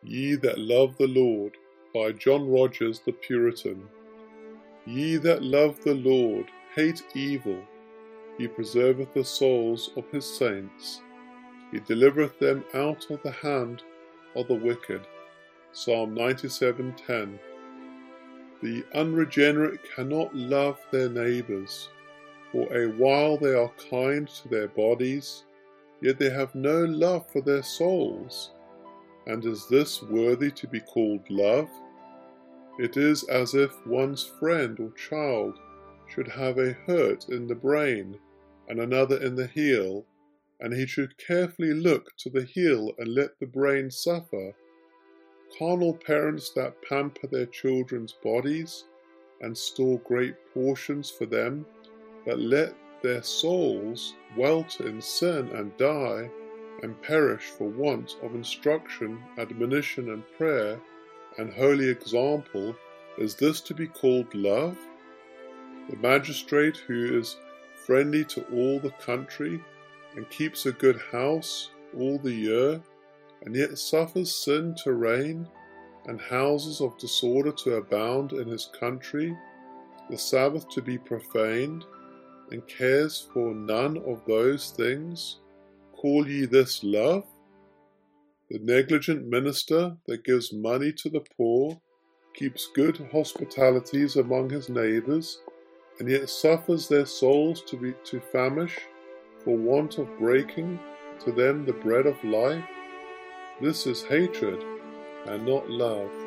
Ye that love the Lord, by John Rogers the Puritan. Ye that love the Lord, hate evil. He preserveth the souls of his saints. He delivereth them out of the hand of the wicked. Psalm 97:10. The unregenerate cannot love their neighbours. For a while they are kind to their bodies, yet they have no love for their souls. And is this worthy to be called love? It is as if one's friend or child should have a hurt in the brain and another in the heel, and he should carefully look to the heel and let the brain suffer. Carnal parents that pamper their children's bodies and store great portions for them, but let their souls welter in sin and die, and perish for want of instruction, admonition, and prayer, and holy example, is this to be called love? The magistrate who is friendly to all the country, and keeps a good house all the year, and yet suffers sin to reign, and houses of disorder to abound in his country, the Sabbath to be profaned, and cares for none of those things, call ye this love? The negligent minister that gives money to the poor, keeps good hospitalities among his neighbours, and yet suffers their souls to famish, for want of breaking to them the bread of life. This is hatred, and not love.